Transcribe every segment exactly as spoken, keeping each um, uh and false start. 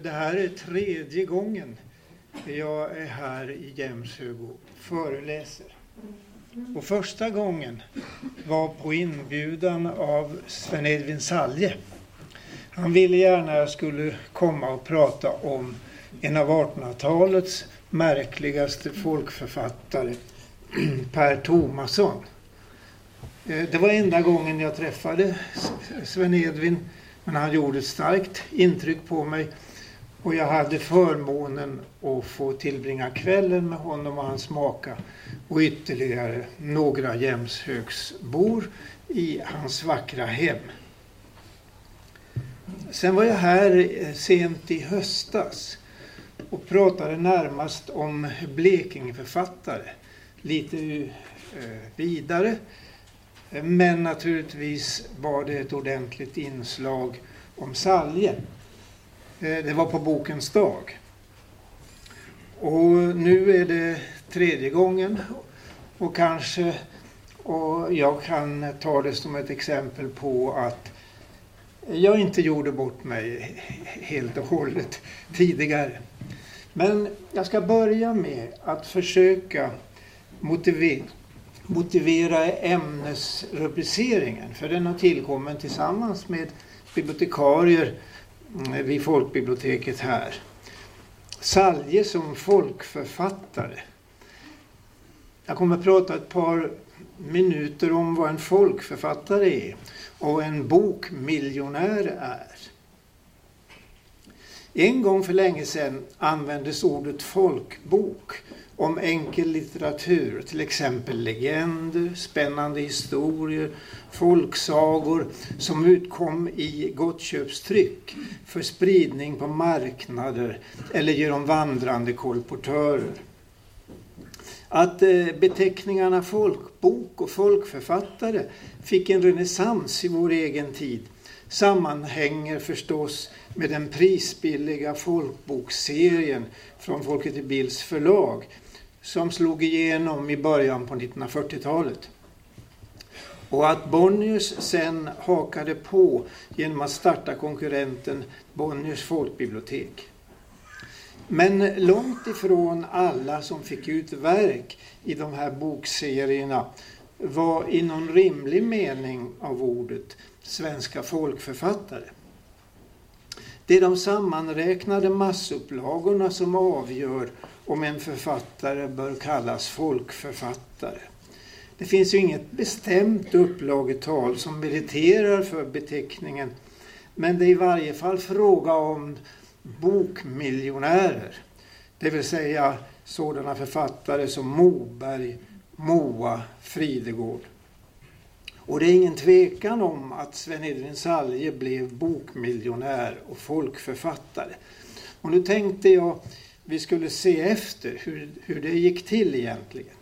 Det här är tredje gången jag är här i Jämshög och föreläser. Och första gången var på inbjudan av Sven Edvin Salje. Han ville gärna att jag skulle komma och prata om en av artonhundratalets märkligaste folkförfattare, Per Thomasson. Det var enda gången jag träffade Sven Edvin, men han gjorde ett starkt intryck på mig. Och jag hade förmånen att få tillbringa kvällen med honom och hans maka och ytterligare några Jämshögsbor i hans vackra hem. Sen var jag här sent i höstas och pratade närmast om Blekingeförfattare, lite vidare. Men naturligtvis var det ett ordentligt inslag om Salje. Det var på bokens dag. Och nu är det tredje gången. Och kanske, och jag kan ta det som ett exempel på att jag inte gjorde bort mig helt och hållet tidigare. Men jag ska börja med att försöka motivera, motivera ämnesrubriceringen. För den har tillkommit tillsammans med bibliotekarier vid folkbiblioteket här. Salje som folkförfattare. Jag kommer att prata ett par minuter om vad en folkförfattare är och en bokmiljonär är. En gång för länge sedan användes ordet folkbok om enkel litteratur, till exempel legender, spännande historier, folksagor som utkom i gottköpstryck för spridning på marknader eller genom vandrande kolportörer. Att eh, beteckningarna folkbok och folkförfattare fick en renässans i vår egen tid sammanhänger förstås med den prisbilliga folkbokserien från Folket i Bilds förlag som slog igenom i början på nittonhundrafyrtiotalet. Och att Bonniers sen hakade på genom att starta konkurrenten Bonniers folkbibliotek. Men långt ifrån alla som fick ut verk i de här bokserierna var i någon rimlig mening av ordet svenska folkförfattare. Det är de sammanräknade massupplagorna som avgör om en författare bör kallas folkförfattare. Det finns ju inget bestämt upplagetal som meriterar för beteckningen, men det är i varje fall fråga om bokmiljonärer. Det vill säga sådana författare som Moberg, Moa, Fridegård. Och det är ingen tvekan om att Sven Edvin Salje blev bokmiljonär och folkförfattare. Och nu tänkte jag vi skulle se efter hur, hur det gick till egentligen.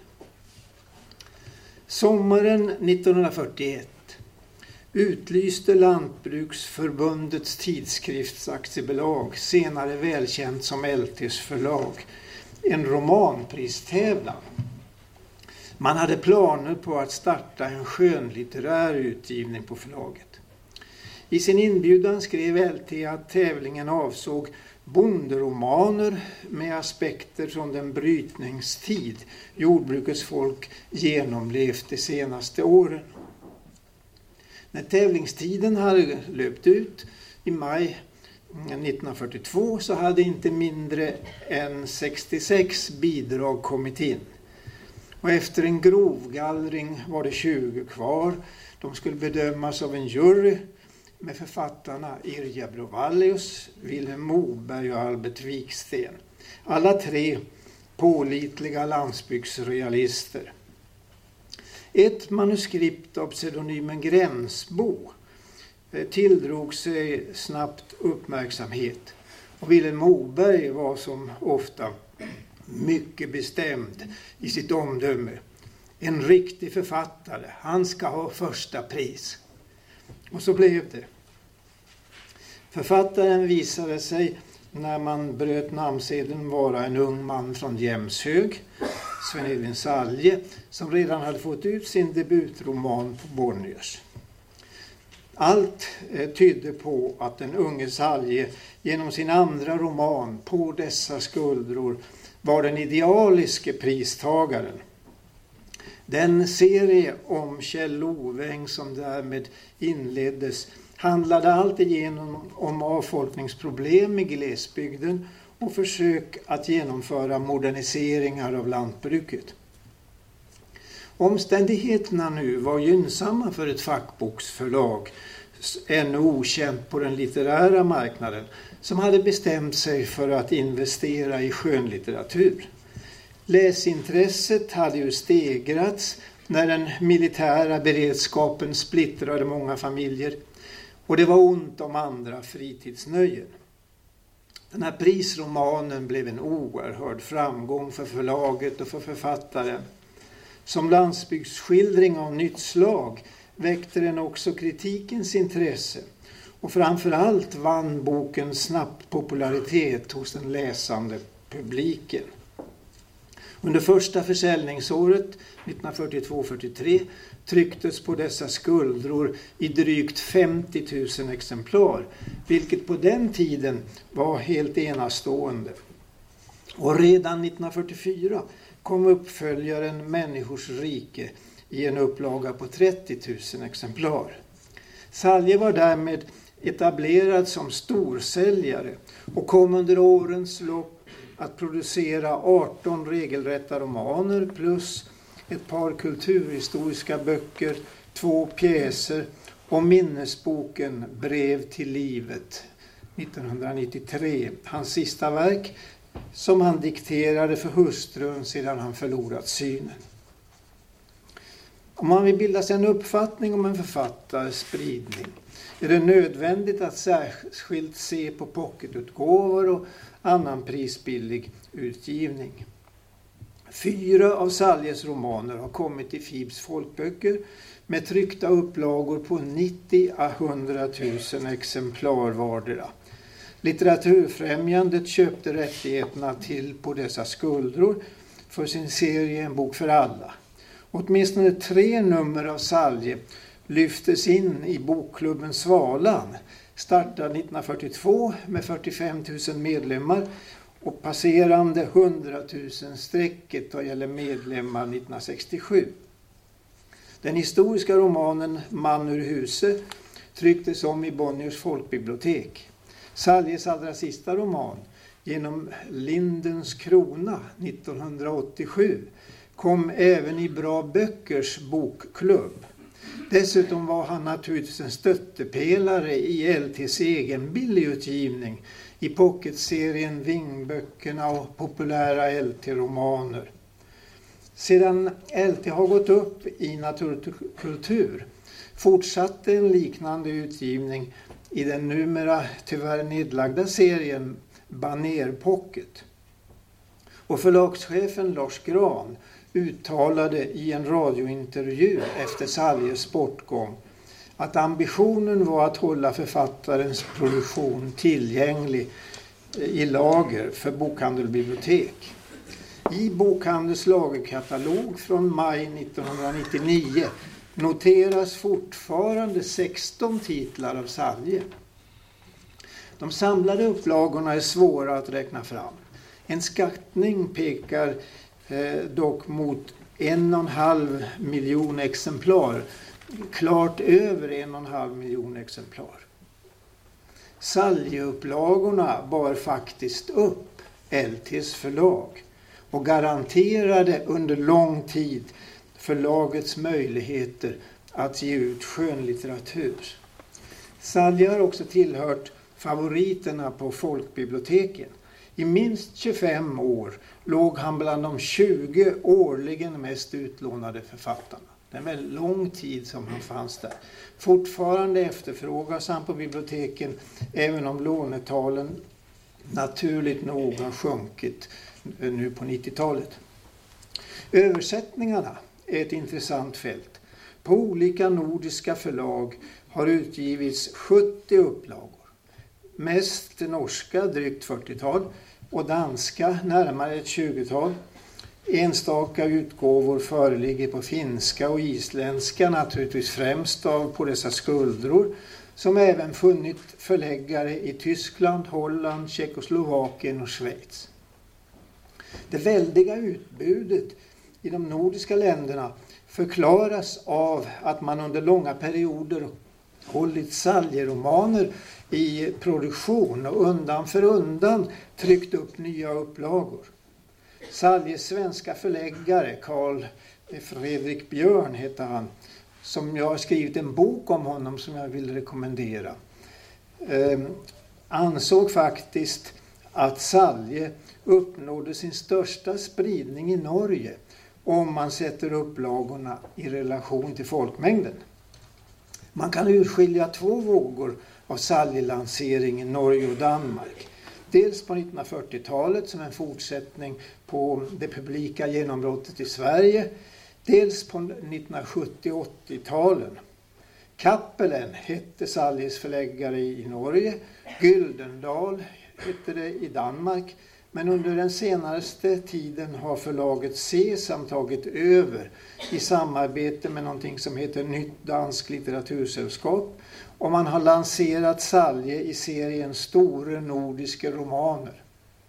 Sommaren nittonhundrafyrtioett utlyste Lantbruksförbundets tidskriftsaktiebolag, senare välkänt som L T:s förlag, en romanpristävlan. Man hade planer på att starta en skönlitterär utgivning på förlaget. I sin inbjudan skrev L T att tävlingen avsåg bonderomaner med aspekter från den brytningstid jordbrukets folk genomlevt de senaste åren. När tävlingstiden hade löpt ut i maj nittonhundrafyrtiotvå så hade inte mindre än sextiosex bidrag kommit in. Och efter en grovgallring var det tjugo kvar. De skulle bedömas av en jury med författarna Irja Brovallius, Vilhelm Moberg och Albert Viksten. Alla tre pålitliga landsbygdsrealister. Ett manuskript av pseudonymen Gränsbo tilldrog sig snabbt uppmärksamhet. Och Vilhelm Moberg var som ofta mycket bestämd i sitt omdöme. En riktig författare, han ska ha första pris. Och så blev det. Författaren visade sig när man bröt namnsedeln vara en ung man från Jämshög, Sven Edvin Salje, som redan hade fått ut sin debutroman på Bonniers. Allt tydde på att den unge Salje genom sin andra roman På dessa skuldror var den idealiske pristagaren. Den serie om Kjell Loväng som därmed inleddes handlade alltigenom om avfolkningsproblem i glesbygden och försök att genomföra moderniseringar av lantbruket. Omständigheterna nu var gynnsamma för ett fackboksförlag, ännu okänt på den litterära marknaden, som hade bestämt sig för att investera i skönlitteratur. Läsintresset hade ju stegrats när den militära beredskapen splittrade många familjer och det var ont om andra fritidsnöjen. Den här prisromanen blev en oerhörd framgång för förlaget och för författaren. Som landsbygdsskildring av nytt slag väckte den också kritikens intresse och framförallt vann boken snabbt popularitet hos den läsande publiken. Under första försäljningsåret nittonhundrafyrtiotvå fyrtiotre trycktes På dessa skuldror i drygt femtio tusen exemplar, vilket på den tiden var helt enastående. Och redan nittonhundrafyrtiofyra kom uppföljaren Människors rike i en upplaga på trettio tusen exemplar. Salje var därmed etablerad som storsäljare och kom under årens lopp att producera arton regelrätta romaner plus ett par kulturhistoriska böcker, två pjäser och minnesboken Brev till livet nittonhundranittiotre, hans sista verk som han dikterade för hustrun sedan han förlorat synen. Om man vill bilda sig en uppfattning om en författares spridning är det nödvändigt att särskilt se på pocketutgåvor och annan prisbillig utgivning. Fyra av Saljes romaner har kommit i Fibs folkböcker med tryckta upplagor på nittio till hundra tusen exemplar vardera. Litteraturfrämjandet köpte rättigheterna till På dessa skuldror för sin serie En bok för alla. Åtminstone tre nummer av Salje lyftes in i bokklubben Svalan, startade nittonhundrafyrtiotvå med fyrtiofem tusen medlemmar och passerande hundra tusen strecket vad gäller medlemmar nittonhundrasextiosju. Den historiska romanen Man ur huset trycktes om i Bonniers folkbibliotek. Saljes allra sista roman, Genom Lindens krona nittonhundraåttiosju, kom även i Bra böckers bokklubb. Dessutom var han naturligtvis en stöttepelare i L T:s egen billigutgivning i pocketserien Vingböckerna och populära L T-romaner. Sedan L T har gått upp i Naturkultur fortsatte en liknande utgivning i den numera tyvärr nedlagda serien Baner Pocket. Och förlagschefen Lars Gran uttalade i en radiointervju efter Saljes bortgång att ambitionen var att hålla författarens produktion tillgänglig i lager för bokhandel och bibliotek. I bokhandels lagerkatalog från maj nittonhundranittionio noteras fortfarande sexton titlar av Salje. De samlade upplagorna är svåra att räkna fram. En skattning pekar eh, dock mot en och en halv miljon exemplar, klart över en och en halv miljon exemplar. Saljeupplagorna bar faktiskt upp L T:s förlag och garanterade under lång tid förlagets möjligheter att ge ut skönlitteratur. Salje har också tillhört favoriterna på folkbiblioteken. I minst tjugofem år låg han bland de tjugo årligen mest utlånade författarna. Det är en väldigt lång tid som han fanns där. Fortfarande efterfrågas han på biblioteken även om lånetalen naturligt nog har sjunkit nu på nittiotalet. Översättningarna är ett intressant fält. På olika nordiska förlag har utgivits sjuttio upplagor. Mest norska, drygt fyrtiotal, och danska, närmare ett tjugotal. Enstaka utgåvor föreligger på finska och isländska, naturligtvis främst av På dessa skuldror, som även funnit förläggare i Tyskland, Holland, Tjeckoslovakien och Schweiz. Det väldiga utbudet i de nordiska länderna förklaras av att man under långa perioder hållit Salje-romaner i produktion och undan för undan tryckt upp nya upplagor. Saljes svenska förläggare, Carl Fredrik Björn heter han, som jag har skrivit en bok om honom som jag vill rekommendera, eh, ansåg faktiskt att Salje uppnådde sin största spridning i Norge om man sätter upplagorna i relation till folkmängden. Man kan urskilja två vågor av Salje-lansering i Norge och Danmark. Dels på nittonhundrafyrtiotalet som en fortsättning på det publika genombrottet i Sverige, dels på nittonhundrasjuttio- och åttio-talen. Kappelen hette Saljes förläggare i Norge, Gyldendal hette det i Danmark, men under den senaste tiden har förlaget Sesam tagit över i samarbete med någonting som heter Nytt Dansk Litteratursällskap, och man har lanserat Salje i serien Store Nordiska romaner.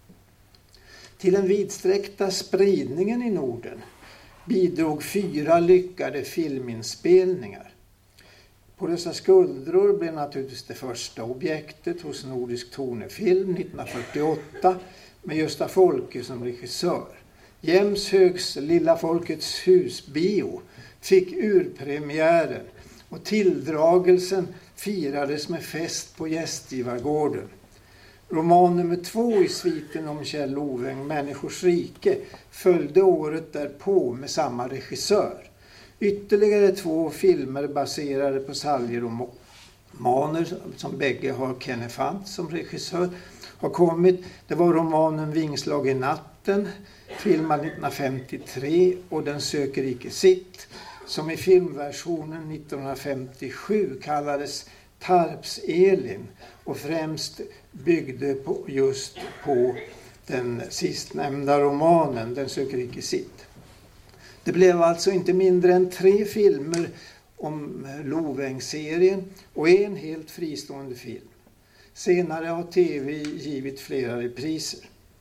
Till den vidsträckta spridningen i Norden bidrog fyra lyckade filminspelningar. På dessa skuldror blev naturligtvis det första objektet hos Nordisk Tonefilm nittonhundrafyrtioåtta med Gösta Folke som regissör. Jämshögs Lilla Folkets husbio fick urpremiären och tilldragelsen firades med fest på Gästgivargården. Roman nummer två i sviten om Kjell Loväng, Människors rike, följde året därpå med samma regissör. Ytterligare två filmer baserade på Salje-romaner som bägge har Kenneth Fant som regissör har kommit. Det var romanen Vingslag i natten, filmad nittonhundrafemtiotre, och Den söker icke sitt, som i filmversionen nittonhundrafemtiosju kallades Tarps Elin och främst byggde på, just på den sistnämnda romanen Den söker icke sitt. Det blev alltså inte mindre än tre filmer om Loväng-serien och en helt fristående film. Senare har tv givit flera repriser.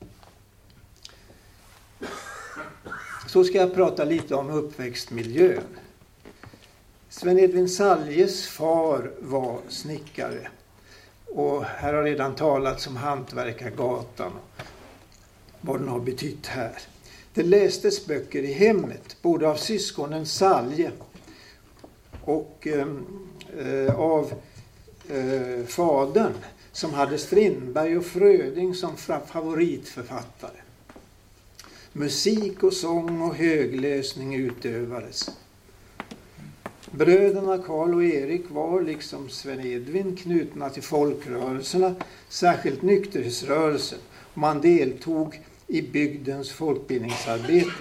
Så ska jag prata lite om uppväxtmiljön. Sven Edvin Saljes far var snickare. Och här har redan talats om Hantverkargatan och vad den har betytt här. Det lästes böcker i hemmet, både av syskonen Salje och eh, av eh, fadern som hade Strindberg och Fröding som favoritförfattare. Musik och sång och högläsning utövades. Bröderna Karl och Erik var liksom Sven Edvin knutna till folkrörelserna, särskilt nykterhetsrörelsen. Man deltog i bygdens folkbildningsarbete.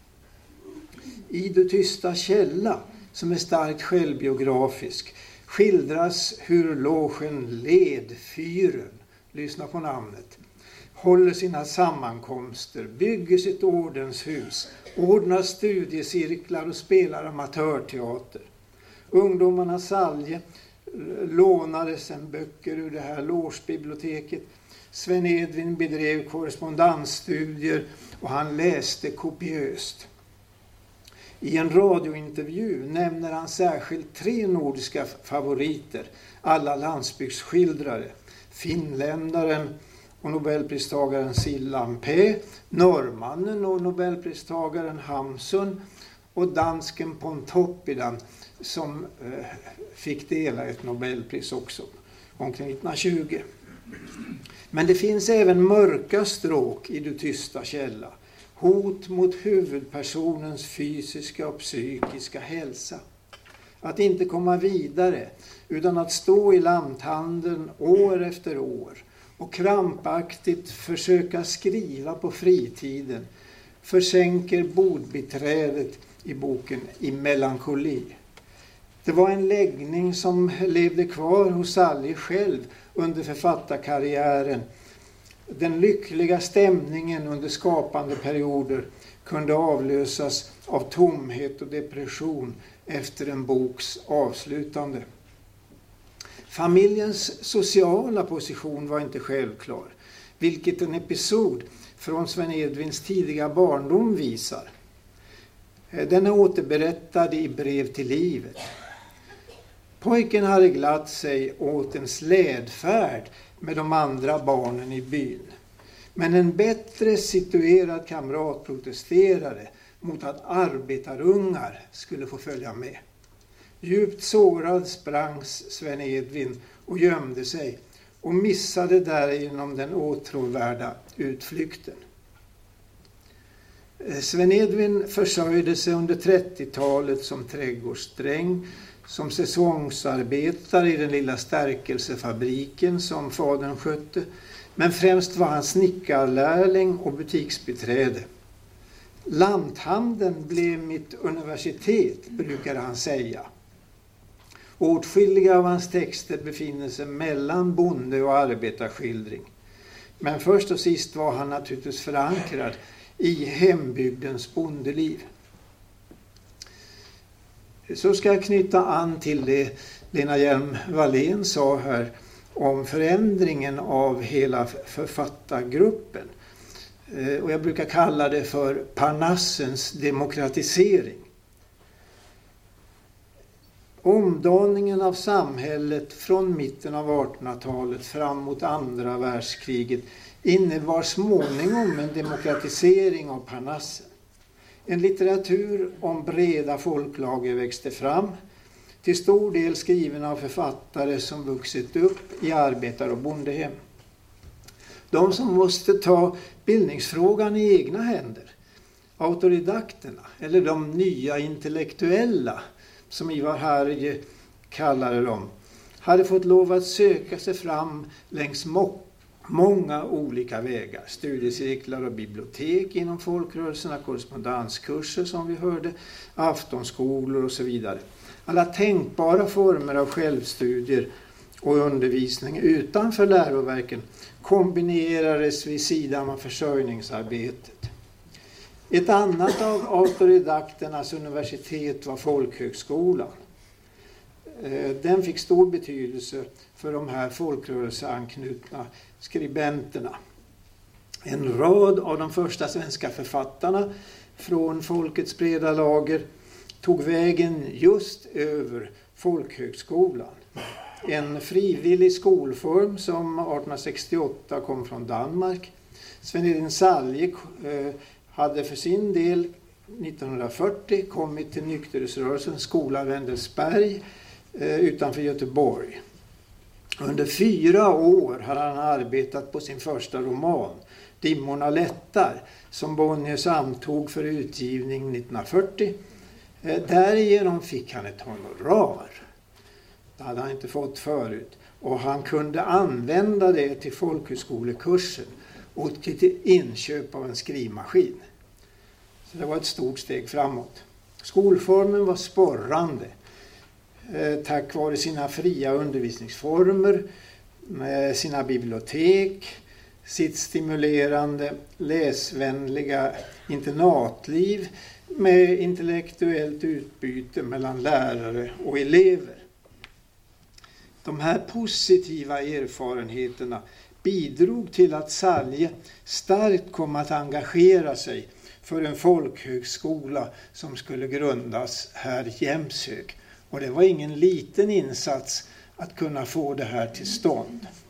I Du tysta källa, som är starkt självbiografisk, skildras hur logen Ledfyren, lyssna på namnet, håller sina sammankomster, bygger sitt ordenshus, ordnar studiecirklar och spelar amatörteater. Ungdomarna Salje lånade sedan böcker ur det här logebiblioteket. Sven Edvin bedrev korrespondensstudier och han läste kopiöst. I en radiointervju nämner han särskilt tre nordiska favoriter, alla landsbygdsskildrare. Finländaren och nobelpristagaren Sillan P, norrmannen och nobelpristagaren Hamsun och dansken Pontoppidan som eh, fick dela ett nobelpris också omkring nittonhundratjugo. Men det finns även mörka stråk i Du tysta källa. Hot mot huvudpersonens fysiska och psykiska hälsa. Att inte komma vidare utan att stå i lanthandeln år efter år och krampaktigt försöka skriva på fritiden försänker bodbiträdet i boken I melankoli. Det var en läggning som levde kvar hos Salje själv under författarkarriären Den lyckliga stämningen under skapande perioder kunde avlösas av tomhet och depression efter en boks avslutande. Familjens sociala position var inte självklar, vilket en episod från Sven Edvins tidiga barndom visar. Den är återberättad i Brev till livet. Pojken hade glatt sig åt en slädfärd med de andra barnen i byn. Men en bättre situerad kamrat protesterade mot att arbetarungar skulle få följa med. Djupt sårad sprang Sven Edvin och gömde sig och missade därigenom den åtråvärda utflykten. Sven Edvin försörjde sig under trettiotalet som trädgårdsdräng, som säsongsarbetare i den lilla stärkelsefabriken som fadern skötte, men främst var han snickarlärling och butiksbiträde. Lanthandeln blev mitt universitet, brukade han säga. Åtskilliga av hans texter befinner sig mellan bonde- och arbetarskildring. Men först och sist var han naturligtvis förankrad i hembygdens bondeliv. Så ska jag knyta an till det Lena Hjelm-Wallén sa här om förändringen av hela författargruppen. Och jag brukar kalla det för Parnassens demokratisering. Omdaningen av samhället från mitten av artonhundratalet fram mot andra världskriget innebar småningom en demokratisering av Parnassen. En litteratur om breda folklager växte fram, till stor del skriven av författare som vuxit upp i arbetar- och bondehem. De som måste ta bildningsfrågan i egna händer, autodidakterna eller de nya intellektuella, som Ivar Harje kallade dem, hade fått lov att söka sig fram längs må- många olika vägar. Studiecirklar och bibliotek inom folkrörelserna, korrespondenskurser som vi hörde, aftonskolor och så vidare. Alla tänkbara former av självstudier och undervisning utanför läroverken kombinerades vid sidan av försörjningsarbetet. Ett annat av autodidakternas universitet var folkhögskolan. Den fick stor betydelse för de här folkrörelseanknutna skribenterna. En rad av de första svenska författarna från folkets breda lager tog vägen just över folkhögskolan. En frivillig skolform som arton sextioåtta kom från Danmark. Sven Edvin Salje hade för sin del nittonhundrafyrtio kommit till nykterhetsrörelsens skola Wendelsberg utanför Göteborg. Under fyra år hade han arbetat på sin första roman, Dimmorna lättar, som Bonniers antog för utgivning nittonhundrafyrtio. Därigenom fick han ett honorar. Det hade han inte fått förut. Och han kunde använda det till folkhögskolekursen och till inköp av en skrivmaskin. Så det var ett stort steg framåt. Skolformen var sporrande. Tack vare sina fria undervisningsformer, med sina bibliotek, sitt stimulerande, läsvänliga internatliv med intellektuellt utbyte mellan lärare och elever. De här positiva erfarenheterna bidrog till att Salje starkt kom att engagera sig för en folkhögskola som skulle grundas här i Jämshög. Och det var ingen liten insats att kunna få det här till stånd.